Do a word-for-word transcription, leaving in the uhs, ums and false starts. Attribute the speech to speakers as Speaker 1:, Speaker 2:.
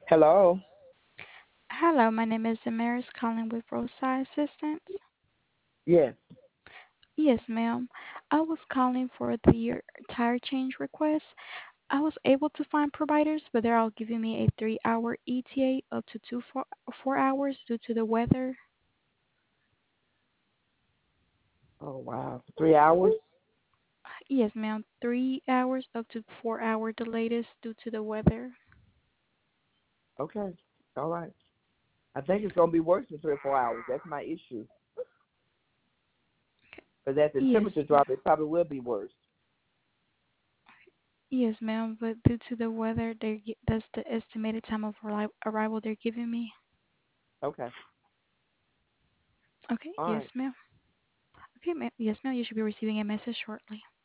Speaker 1: Hello.
Speaker 2: Hello, my name is Damaris calling with Roadside Assistance.
Speaker 1: Yes.
Speaker 2: Yes, ma'am. I was calling for the tire change request. I was able to find providers, but they're all giving me a three-hour E T A up to two four, four hours due to the weather.
Speaker 1: Oh wow. Three hours.
Speaker 2: Yes, ma'am. Three hours up to four hour the latest due to the weather.
Speaker 1: Okay. All right. I think it's gonna be worse than three or four hours. That's my issue. Because as the
Speaker 2: Yes,
Speaker 1: temperature drop, it probably will be worse.
Speaker 2: yes, ma'am. But due to the weather, they that's the estimated time of arri- arrival they're giving me.
Speaker 1: Okay.
Speaker 2: Okay.
Speaker 1: All
Speaker 2: Yes,
Speaker 1: right.
Speaker 2: ma'am. Okay, ma'am. Yes, ma'am. You should be receiving a message shortly.